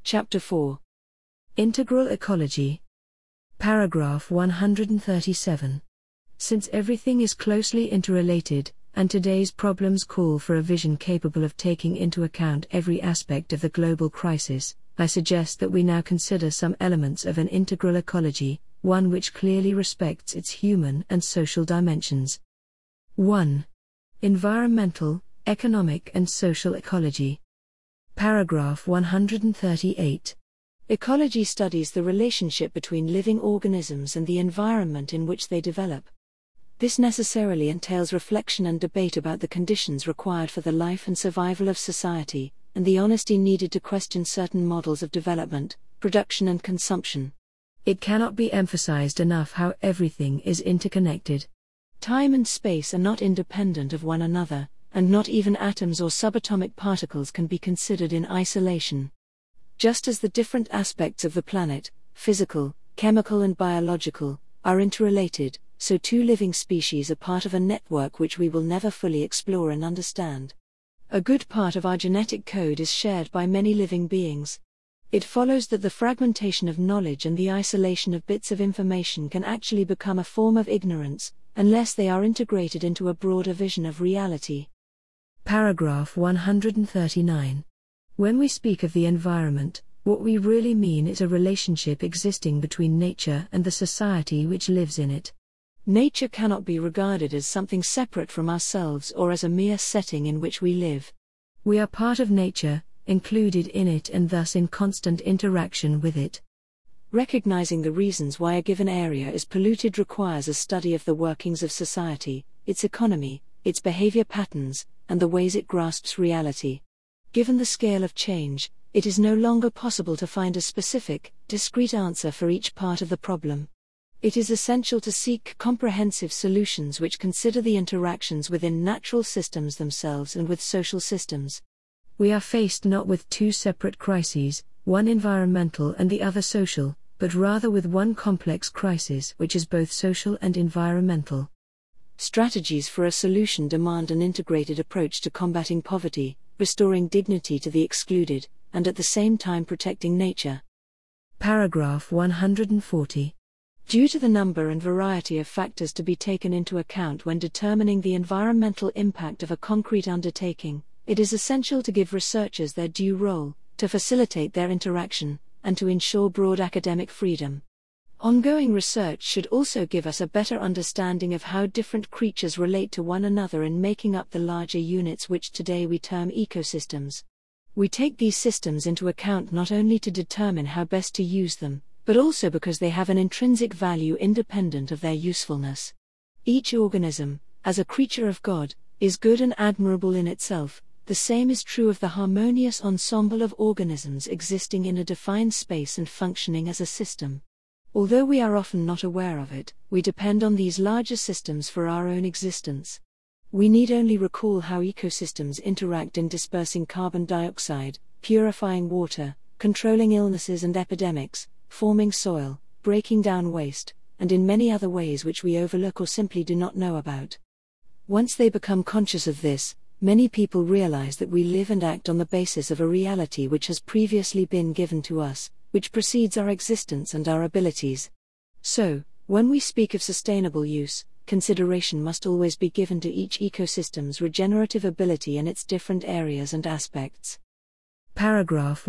Chapter 4. Integral Ecology. Paragraph 137. Since everything is closely interrelated, and today's problems call for a vision capable of taking into account every aspect of the global crisis, I suggest that we now consider some elements of an integral ecology, one which clearly respects its human and social dimensions. 1. Environmental, economic and social ecology. Paragraph 138. Ecology studies the relationship between living organisms and the environment in which they develop. This necessarily entails reflection and debate about the conditions required for the life and survival of society, and the honesty needed to question certain models of development, production and consumption. It cannot be emphasized enough how everything is interconnected. Time and space are not independent of one another, and not even atoms or subatomic particles can be considered in isolation. Just as the different aspects of the planet, physical, chemical and biological, are interrelated, so two living species are part of a network which we will never fully explore and understand. A good part of our genetic code is shared by many living beings. It follows that the fragmentation of knowledge and the isolation of bits of information can actually become a form of ignorance, unless they are integrated into a broader vision of reality. Paragraph 139. When we speak of the environment, what we really mean is a relationship existing between nature and the society which lives in it. Nature cannot be regarded as something separate from ourselves or as a mere setting in which we live. We are part of nature, included in it and thus in constant interaction with it. Recognizing the reasons why a given area is polluted requires a study of the workings of society, its economy, its behavior patterns, and the ways it grasps reality. Given the scale of change, it is no longer possible to find a specific, discrete answer for each part of the problem. It is essential to seek comprehensive solutions which consider the interactions within natural systems themselves and with social systems. We are faced not with two separate crises, one environmental and the other social, but rather with one complex crisis which is both social and environmental. Strategies for a solution demand an integrated approach to combating poverty, restoring dignity to the excluded, and at the same time protecting nature. Paragraph 140. Due to the number and variety of factors to be taken into account when determining the environmental impact of a concrete undertaking, it is essential to give researchers their due role, to facilitate their interaction, and to ensure broad academic freedom. Ongoing research should also give us a better understanding of how different creatures relate to one another in making up the larger units which today we term ecosystems. We take these systems into account not only to determine how best to use them, but also because they have an intrinsic value independent of their usefulness. Each organism, as a creature of God, is good and admirable in itself. The same is true of the harmonious ensemble of organisms existing in a defined space and functioning as a system. Although we are often not aware of it, we depend on these larger systems for our own existence. We need only recall how ecosystems interact in dispersing carbon dioxide, purifying water, controlling illnesses and epidemics, forming soil, breaking down waste, and in many other ways which we overlook or simply do not know about. Once they become conscious of this, many people realize that we live and act on the basis of a reality which has previously been given to us, which precedes our existence and our abilities. So, when we speak of sustainable use, consideration must always be given to each ecosystem's regenerative ability in its different areas and aspects. Paragraph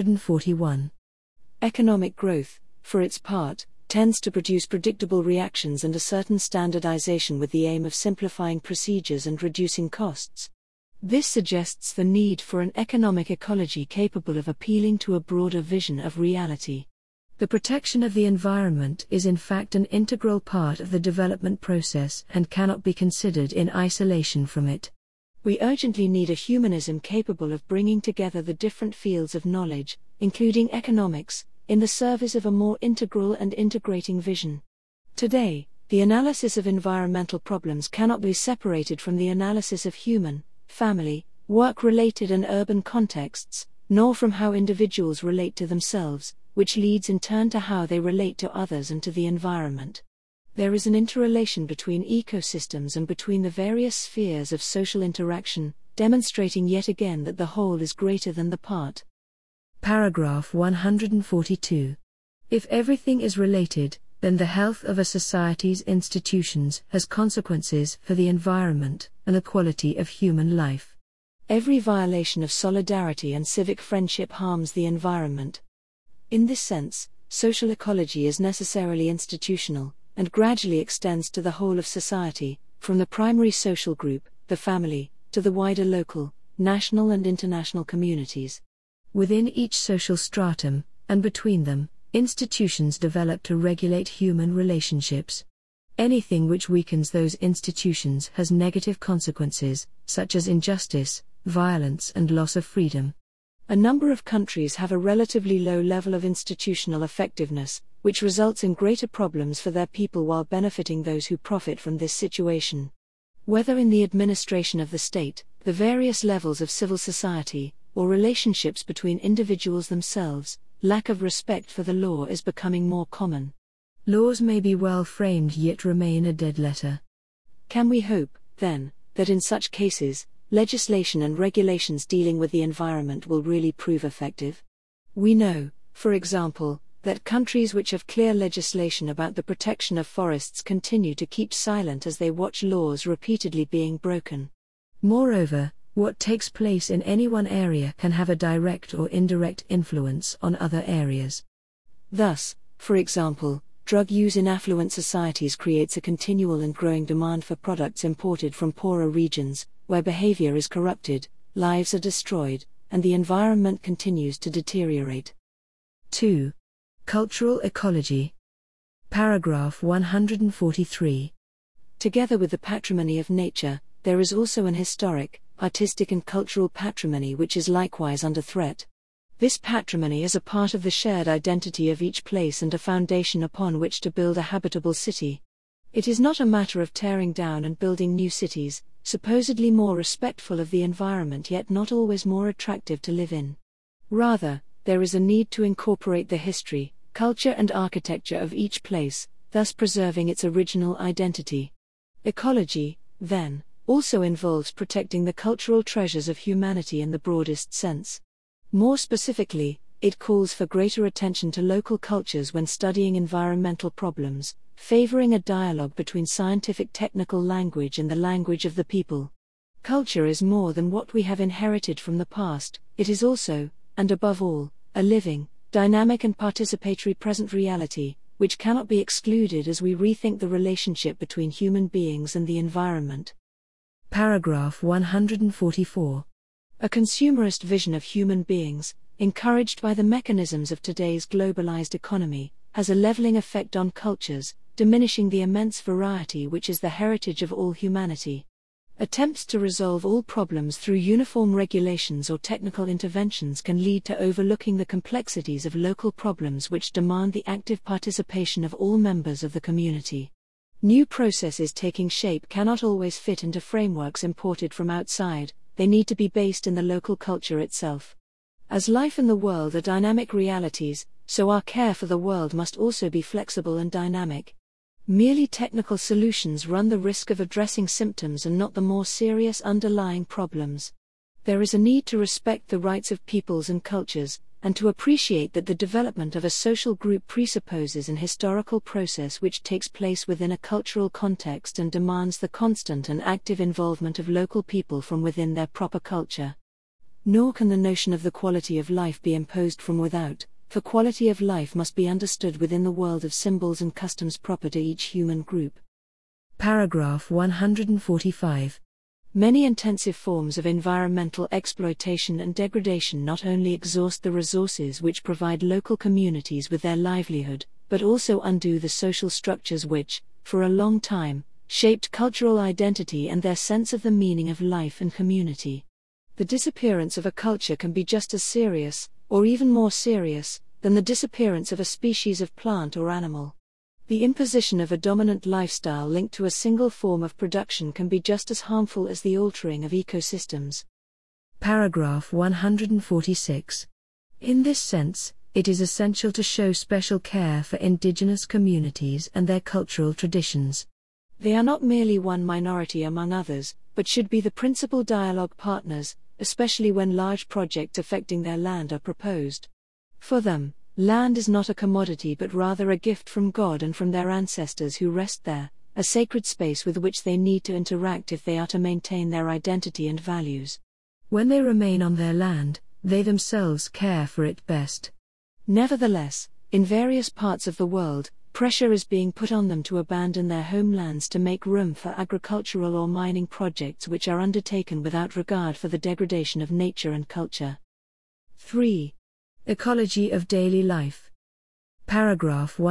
141. Economic growth, for its part, tends to produce predictable reactions and a certain standardization with the aim of simplifying procedures and reducing costs. This suggests the need for an economic ecology capable of appealing to a broader vision of reality. The protection of the environment is in fact an integral part of the development process and cannot be considered in isolation from it. We urgently need a humanism capable of bringing together the different fields of knowledge, including economics, in the service of a more integral and integrating vision. Today, the analysis of environmental problems cannot be separated from the analysis of human, family, work-related and urban contexts, nor from how individuals relate to themselves, which leads in turn to how they relate to others and to the environment. There is an interrelation between ecosystems and between the various spheres of social interaction, demonstrating yet again that the whole is greater than the part. Paragraph 142. If everything is related, then the health of a society's institutions has consequences for the environment and the quality of human life. Every violation of solidarity and civic friendship harms the environment. In this sense, social ecology is necessarily institutional, and gradually extends to the whole of society, from the primary social group, the family, to the wider local, national and international communities. Within each social stratum, and between them, institutions develop to regulate human relationships. Anything which weakens those institutions has negative consequences, such as injustice, violence and loss of freedom. A number of countries have a relatively low level of institutional effectiveness, which results in greater problems for their people while benefiting those who profit from this situation. Whether in the administration of the state, the various levels of civil society, or relationships between individuals themselves, lack of respect for the law is becoming more common. Laws may be well framed yet remain a dead letter. Can we hope, then, that in such cases, legislation and regulations dealing with the environment will really prove effective? We know, for example, that countries which have clear legislation about the protection of forests continue to keep silent as they watch laws repeatedly being broken. Moreover, what takes place in any one area can have a direct or indirect influence on other areas. Thus, for example, drug use in affluent societies creates a continual and growing demand for products imported from poorer regions, where behavior is corrupted, lives are destroyed, and the environment continues to deteriorate. 2. Cultural ecology. Paragraph 143. Together with the patrimony of nature, there is also an historic, artistic and cultural patrimony which is likewise under threat. This patrimony is a part of the shared identity of each place and a foundation upon which to build a habitable city. It is not a matter of tearing down and building new cities, supposedly more respectful of the environment yet not always more attractive to live in. Rather, there is a need to incorporate the history, culture and architecture of each place, thus preserving its original identity. Ecology, then, also involves protecting the cultural treasures of humanity in the broadest sense. More specifically, it calls for greater attention to local cultures when studying environmental problems, favoring a dialogue between scientific technical language and the language of the people. Culture is more than what we have inherited from the past, it is also, and above all, a living, dynamic and participatory present reality, which cannot be excluded as we rethink the relationship between human beings and the environment. Paragraph 144. A consumerist vision of human beings, encouraged by the mechanisms of today's globalized economy, has a leveling effect on cultures, diminishing the immense variety which is the heritage of all humanity. Attempts to resolve all problems through uniform regulations or technical interventions can lead to overlooking the complexities of local problems which demand the active participation of all members of the community. New processes taking shape cannot always fit into frameworks imported from outside, they need to be based in the local culture itself. As life and the world are dynamic realities, so our care for the world must also be flexible and dynamic. Merely technical solutions run the risk of addressing symptoms and not the more serious underlying problems. There is a need to respect the rights of peoples and cultures, and to appreciate that the development of a social group presupposes an historical process which takes place within a cultural context and demands the constant and active involvement of local people from within their proper culture. Nor can the notion of the quality of life be imposed from without, for quality of life must be understood within the world of symbols and customs proper to each human group. Paragraph 145. Many intensive forms of environmental exploitation and degradation not only exhaust the resources which provide local communities with their livelihood, but also undo the social structures which, for a long time, shaped cultural identity and their sense of the meaning of life and community. The disappearance of a culture can be just as serious, or even more serious, than the disappearance of a species of plant or animal. The imposition of a dominant lifestyle linked to a single form of production can be just as harmful as the altering of ecosystems. Paragraph 146. In this sense, it is essential to show special care for indigenous communities and their cultural traditions. They are not merely one minority among others, but should be the principal dialogue partners, especially when large projects affecting their land are proposed. For them, land is not a commodity but rather a gift from God and from their ancestors who rest there, a sacred space with which they need to interact if they are to maintain their identity and values. When they remain on their land, they themselves care for it best. Nevertheless, in various parts of the world, pressure is being put on them to abandon their homelands to make room for agricultural or mining projects which are undertaken without regard for the degradation of nature and culture. 3. Ecology of daily life. Paragraph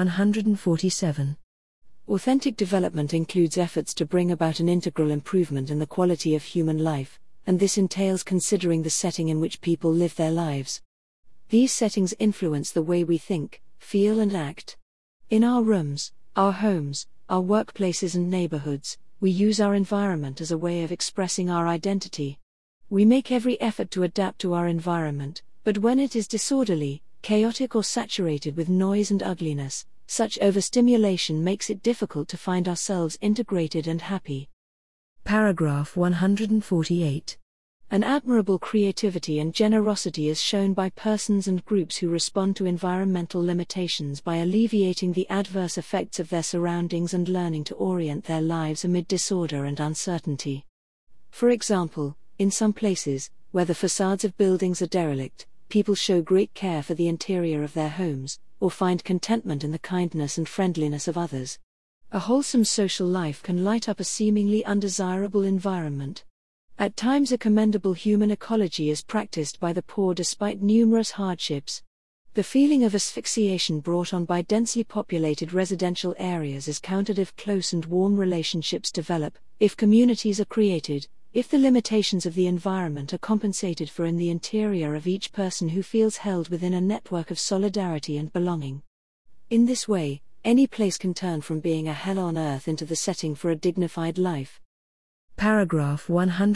147. Authentic development includes efforts to bring about an integral improvement in the quality of human life, and this entails considering the setting in which people live their lives. These settings influence the way we think, feel and act. In our rooms, our homes, our workplaces and neighborhoods, we use our environment as a way of expressing our identity. We make every effort to adapt to our environment, but when it is disorderly, chaotic or saturated with noise and ugliness, such overstimulation makes it difficult to find ourselves integrated and happy. Paragraph 148. An admirable creativity and generosity is shown by persons and groups who respond to environmental limitations by alleviating the adverse effects of their surroundings and learning to orient their lives amid disorder and uncertainty. For example, in some places, where the facades of buildings are derelict, people show great care for the interior of their homes, or find contentment in the kindness and friendliness of others. A wholesome social life can light up a seemingly undesirable environment. At times a commendable human ecology is practiced by the poor despite numerous hardships. The feeling of asphyxiation brought on by densely populated residential areas is countered if close and warm relationships develop, if communities are created, if the limitations of the environment are compensated for in the interior of each person who feels held within a network of solidarity and belonging. In this way, any place can turn from being a hell on earth into the setting for a dignified life. Paragraph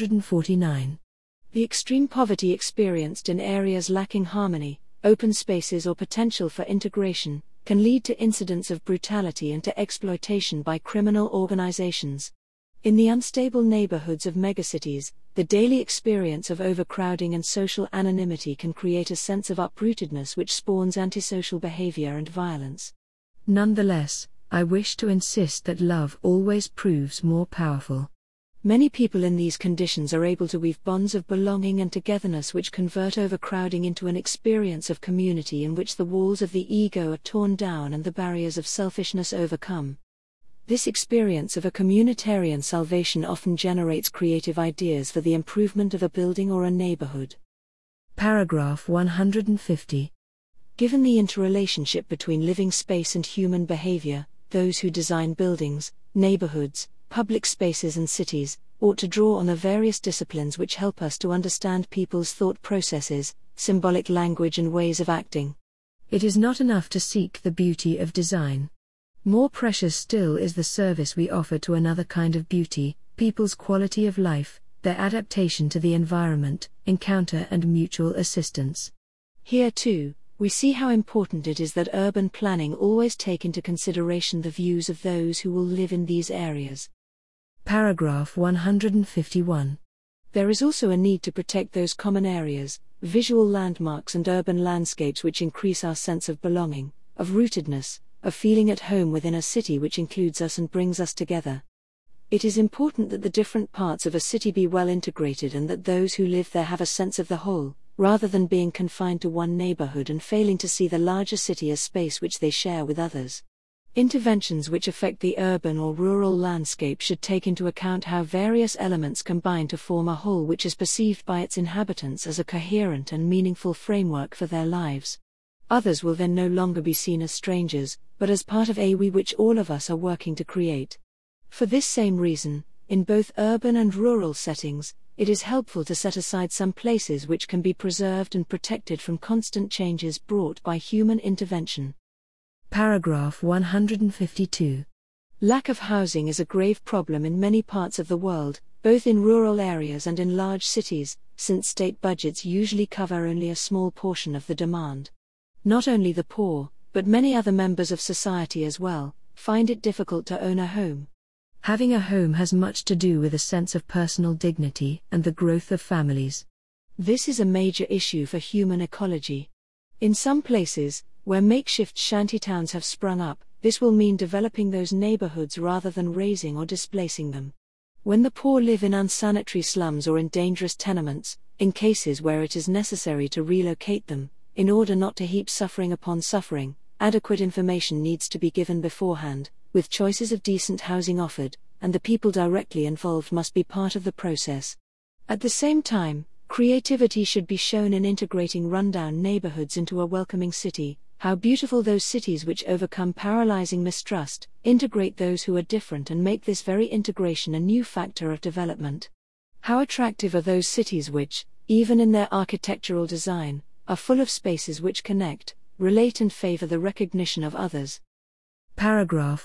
149. The extreme poverty experienced in areas lacking harmony, open spaces or potential for integration, can lead to incidents of brutality and to exploitation by criminal organizations. In the unstable neighborhoods of megacities, the daily experience of overcrowding and social anonymity can create a sense of uprootedness which spawns antisocial behavior and violence. Nonetheless, I wish to insist that love always proves more powerful. Many people in these conditions are able to weave bonds of belonging and togetherness which convert overcrowding into an experience of community in which the walls of the ego are torn down and the barriers of selfishness overcome. This experience of a communitarian salvation often generates creative ideas for the improvement of a building or a neighborhood. Paragraph 150. Given the interrelationship between living space and human behavior, those who design buildings, neighborhoods, public spaces and cities, ought to draw on the various disciplines which help us to understand people's thought processes, symbolic language and ways of acting. It is not enough to seek the beauty of design. More precious still is the service we offer to another kind of beauty, people's quality of life, their adaptation to the environment, encounter and mutual assistance. Here too, we see how important it is that urban planning always take into consideration the views of those who will live in these areas. Paragraph 151. There is also a need to protect those common areas, visual landmarks and urban landscapes which increase our sense of belonging, of rootedness, of feeling at home within a city which includes us and brings us together. It is important that the different parts of a city be well integrated and that those who live there have a sense of the whole, rather than being confined to one neighborhood and failing to see the larger city as space which they share with others. Interventions which affect the urban or rural landscape should take into account how various elements combine to form a whole which is perceived by its inhabitants as a coherent and meaningful framework for their lives. Others will then no longer be seen as strangers, but as part of a we which all of us are working to create. For this same reason, in both urban and rural settings, it is helpful to set aside some places which can be preserved and protected from constant changes brought by human intervention. Paragraph 152. Lack of housing is a grave problem in many parts of the world, both in rural areas and in large cities, since state budgets usually cover only a small portion of the demand. Not only the poor, but many other members of society as well, find it difficult to own a home. Having a home has much to do with a sense of personal dignity and the growth of families. This is a major issue for human ecology. In some places, where makeshift shantytowns have sprung up, this will mean developing those neighborhoods rather than raising or displacing them. When the poor live in unsanitary slums or in dangerous tenements, in cases where it is necessary to relocate them, in order not to heap suffering upon suffering, adequate information needs to be given beforehand, with choices of decent housing offered, and the people directly involved must be part of the process. At the same time, creativity should be shown in integrating rundown neighborhoods into a welcoming city. How beautiful those cities which overcome paralyzing mistrust, integrate those who are different and make this very integration a new factor of development. How attractive are those cities which, even in their architectural design, are full of spaces which connect, relate and favor the recognition of others. Paragraph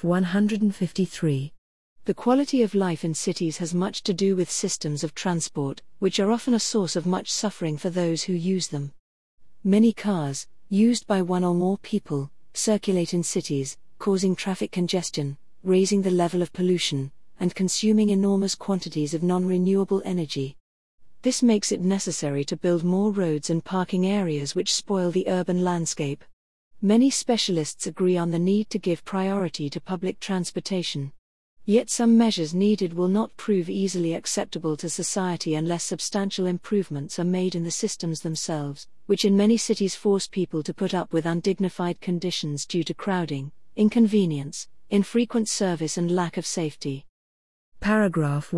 153. The quality of life in cities has much to do with systems of transport, which are often a source of much suffering for those who use them. Many cars, used by one or more people, circulate in cities, causing traffic congestion, raising the level of pollution, and consuming enormous quantities of non-renewable energy. This makes it necessary to build more roads and parking areas which spoil the urban landscape. Many specialists agree on the need to give priority to public transportation. Yet some measures needed will not prove easily acceptable to society unless substantial improvements are made in the systems themselves, which in many cities force people to put up with undignified conditions due to crowding, inconvenience, infrequent service and lack of safety. Paragraph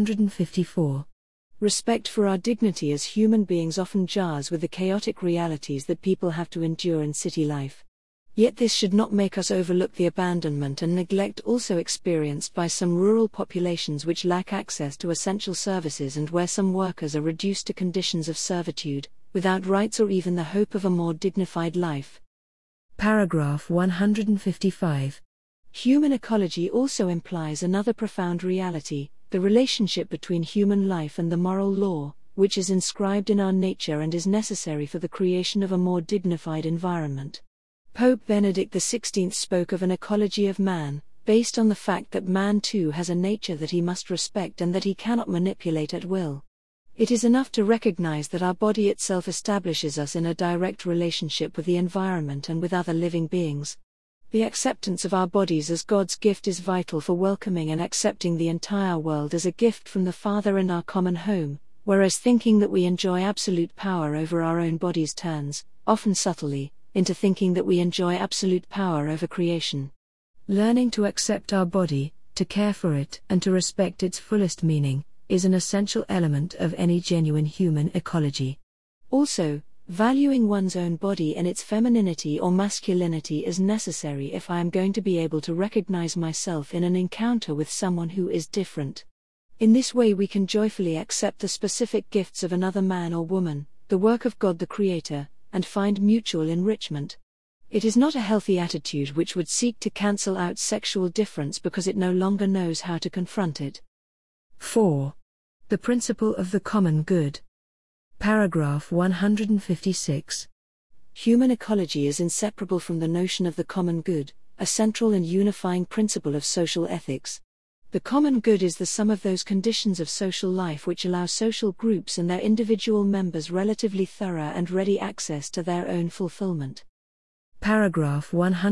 154. Respect for our dignity as human beings often jars with the chaotic realities that people have to endure in city life. Yet this should not make us overlook the abandonment and neglect also experienced by some rural populations which lack access to essential services and where some workers are reduced to conditions of servitude, without rights or even the hope of a more dignified life. Paragraph 155. Human ecology also implies another profound reality, the relationship between human life and the moral law, which is inscribed in our nature and is necessary for the creation of a more dignified environment. Pope Benedict XVI spoke of an ecology of man, based on the fact that man too has a nature that he must respect and that he cannot manipulate at will. It is enough to recognize that our body itself establishes us in a direct relationship with the environment and with other living beings. The acceptance of our bodies as God's gift is vital for welcoming and accepting the entire world as a gift from the Father and our common home, whereas thinking that we enjoy absolute power over our own bodies turns, often subtly, into thinking that we enjoy absolute power over creation. Learning to accept our body, to care for it, and to respect its fullest meaning, is an essential element of any genuine human ecology. Also, valuing one's own body and its femininity or masculinity is necessary if I am going to be able to recognize myself in an encounter with someone who is different. In this way we can joyfully accept the specific gifts of another man or woman, the work of God the Creator, and find mutual enrichment. It is not a healthy attitude which would seek to cancel out sexual difference because it no longer knows how to confront it. 4. The principle of the common good. Paragraph 156. Human ecology is inseparable from the notion of the common good, a central and unifying principle of social ethics. The common good is the sum of those conditions of social life which allow social groups and their individual members relatively thorough and ready access to their own fulfillment. Paragraph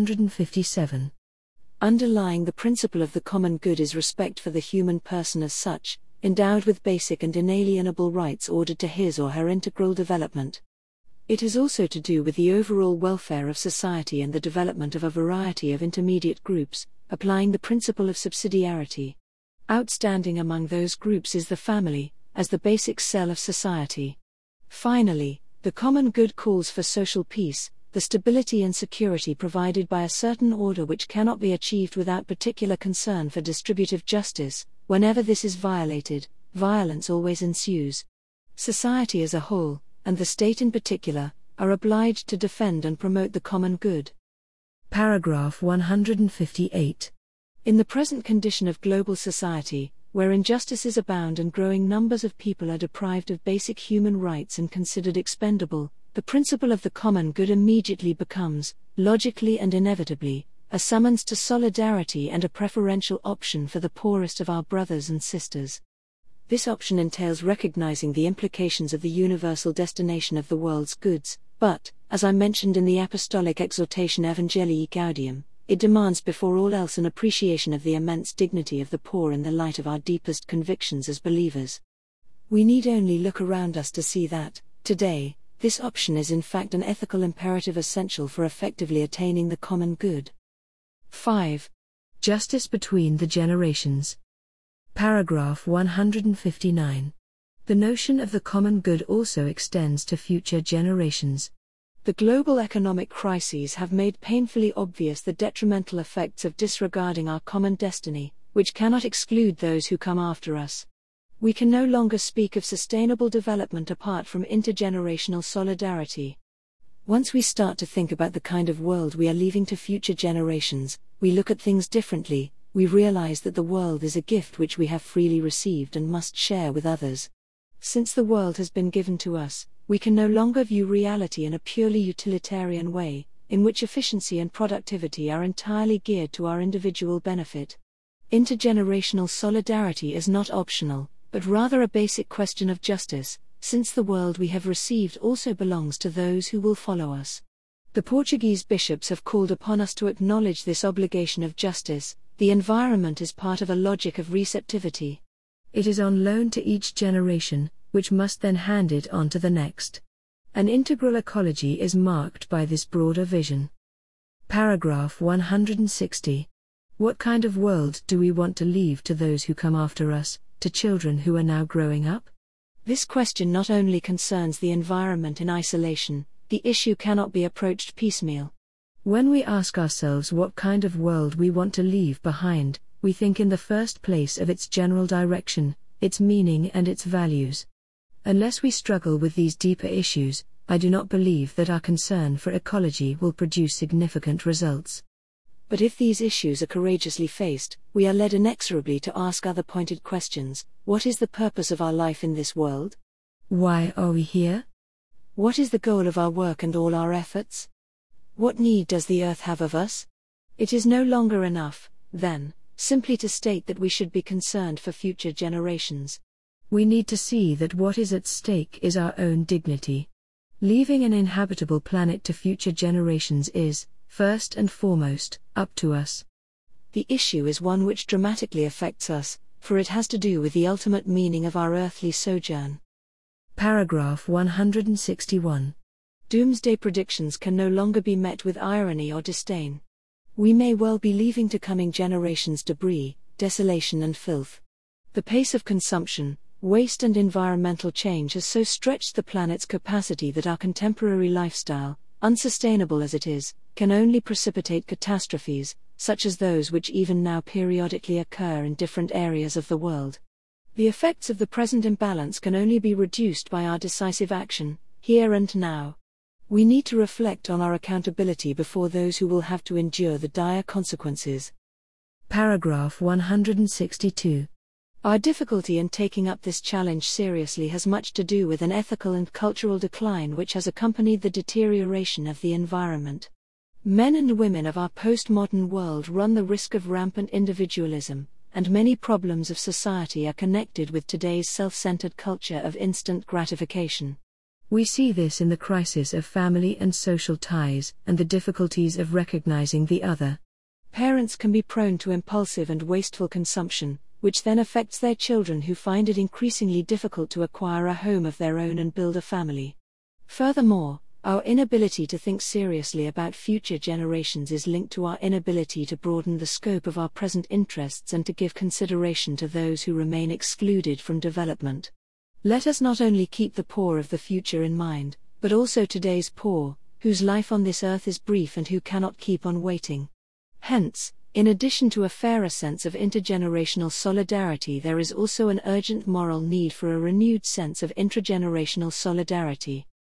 157. Underlying the principle of the common good is respect for the human person as such, endowed with basic and inalienable rights ordered to his or her integral development. It is also to do with the overall welfare of society and the development of a variety of intermediate groups, applying the principle of subsidiarity. Outstanding among those groups is the family, as the basic cell of society. Finally, the common good calls for social peace, the stability and security provided by a certain order which cannot be achieved without particular concern for distributive justice. Whenever this is violated, violence always ensues. Society as a whole, and the state in particular, are obliged to defend and promote the common good. Paragraph 158. In the present condition of global society, where injustices abound and growing numbers of people are deprived of basic human rights and considered expendable, the principle of the common good immediately becomes, logically and inevitably, a summons to solidarity and a preferential option for the poorest of our brothers and sisters. This option entails recognizing the implications of the universal destination of the world's goods, but, as I mentioned in the apostolic exhortation Evangelii Gaudium, it demands before all else an appreciation of the immense dignity of the poor in the light of our deepest convictions as believers. We need only look around us to see that, today, this option is in fact an ethical imperative essential for effectively attaining the common good. 5. Justice between the generations. Paragraph 159. The notion of the common good also extends to future generations. The global economic crises have made painfully obvious the detrimental effects of disregarding our common destiny, which cannot exclude those who come after us. We can no longer speak of sustainable development apart from intergenerational solidarity. Once we start to think about the kind of world we are leaving to future generations, we look at things differently. We realize that the world is a gift which we have freely received and must share with others. Since the world has been given to us, we can no longer view reality in a purely utilitarian way, in which efficiency and productivity are entirely geared to our individual benefit. Intergenerational solidarity is not optional, but rather a basic question of justice, since the world we have received also belongs to those who will follow us. The Portuguese bishops have called upon us to acknowledge this obligation of justice. The environment is part of a logic of receptivity. It is on loan to each generation, which must then hand it on to the next. An integral ecology is marked by this broader vision. Paragraph 160. What kind of world do we want to leave to those who come after us, to children who are now growing up? This question not only concerns the environment in isolation, the issue cannot be approached piecemeal. When we ask ourselves what kind of world we want to leave behind, we think in the first place of its general direction, its meaning and its values. Unless we struggle with these deeper issues, I do not believe that our concern for ecology will produce significant results. But if these issues are courageously faced, we are led inexorably to ask other pointed questions. What is the purpose of our life in this world? Why are we here? What is the goal of our work and all our efforts? What need does the earth have of us? It is no longer enough, then, simply to state that we should be concerned for future generations. We need to see that what is at stake is our own dignity. Leaving an inhabitable planet to future generations is, first and foremost, up to us. The issue is one which dramatically affects us, for it has to do with the ultimate meaning of our earthly sojourn. Paragraph 161. Doomsday predictions can no longer be met with irony or disdain. We may well be leaving to coming generations debris, desolation and filth. The pace of consumption, waste and environmental change has so stretched the planet's capacity that our contemporary lifestyle, unsustainable as it is, can only precipitate catastrophes, such as those which even now periodically occur in different areas of the world. The effects of the present imbalance can only be reduced by our decisive action, here and now. We need to reflect on our accountability before those who will have to endure the dire consequences. Paragraph 162. Our difficulty in taking up this challenge seriously has much to do with an ethical and cultural decline which has accompanied the deterioration of the environment. Men and women of our postmodern world run the risk of rampant individualism, and many problems of society are connected with today's self-centered culture of instant gratification. We see this in the crisis of family and social ties, and the difficulties of recognizing the other. Parents can be prone to impulsive and wasteful consumption, which then affects their children who find it increasingly difficult to acquire a home of their own and build a family. Furthermore, our inability to think seriously about future generations is linked to our inability to broaden the scope of our present interests and to give consideration to those who remain excluded from development. Let us not only keep the poor of the future in mind, but also today's poor, whose life on this earth is brief and who cannot keep on waiting. Hence, in addition to a fairer sense of intergenerational solidarity, there is also an urgent moral need for a renewed sense of intragenerational solidarity.